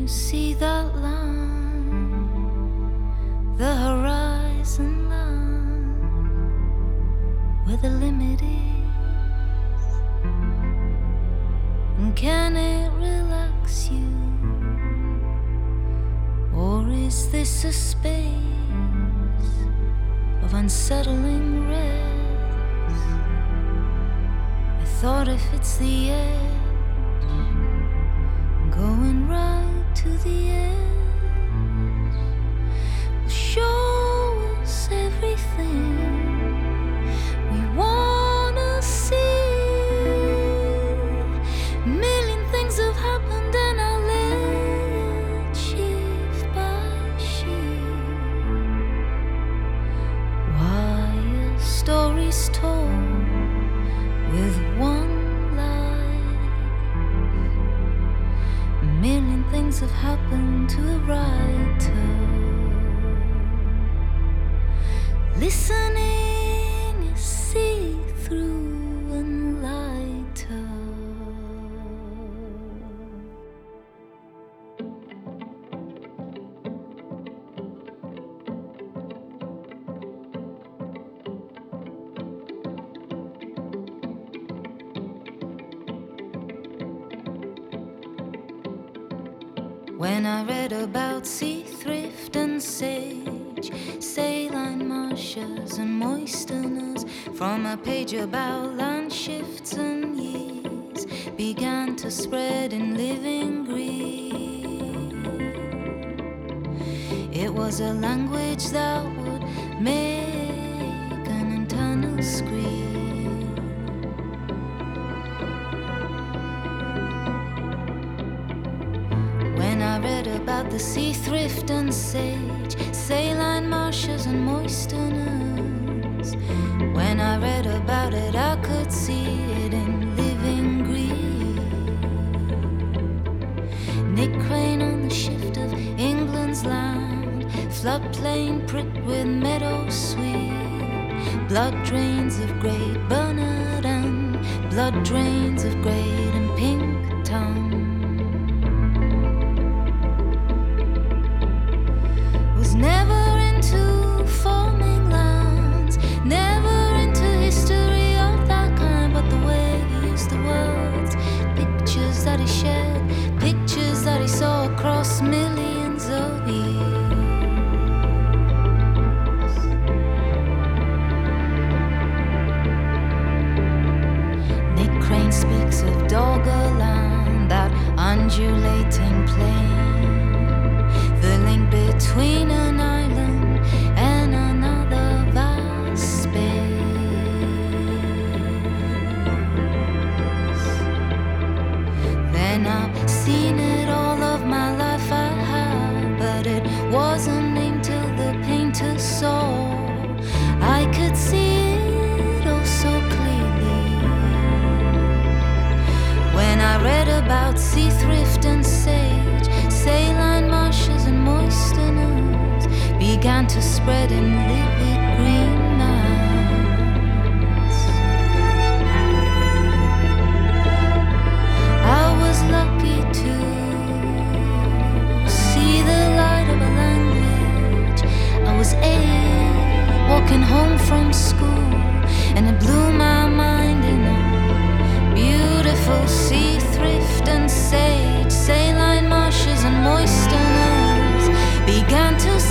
you see that line, the horizon line, where the limit is? And can it relax you? Or is this a space of unsettling rest? I thought if it's the edge, going right to the edge will show us everything we wanna see. A million things have happened and I live shift by shift. Why are stories told with one lie? A million things have happened to a writer. Listening is see-through and lighter. When I read about sea thrift and sage, saline marshes and moisteners, from a page about land shifts and years, began to spread in living green. It was a language that would make an internal scream. When I read about the sea thrift and sage, saline marshes and moisteners, when I read about it I could see it in living green. Nick Crane on the shift of England's land, floodplain pricked with meadow sweet, blood drains of Great Bernard and blood drains of Great and Pink Tongue. Never into forming lands, never into history of that kind, but the way he used the words, pictures that he shared, pictures that he saw across millions of years. Nick Crane speaks of Doggerland, that undulating plain, the link between an island and another vast space. Then I've seen it all of my life, I have, but it wasn't named till the painter saw. I could see it oh so clearly when I read about sea thrift and sage, saline marshes and moisteners began to spread in livid green nights. I was lucky to see the light of a language. I was 8, walking home from school, and it blew my mind in a beautiful sea thrift and sage, saline marshes and moisteners began to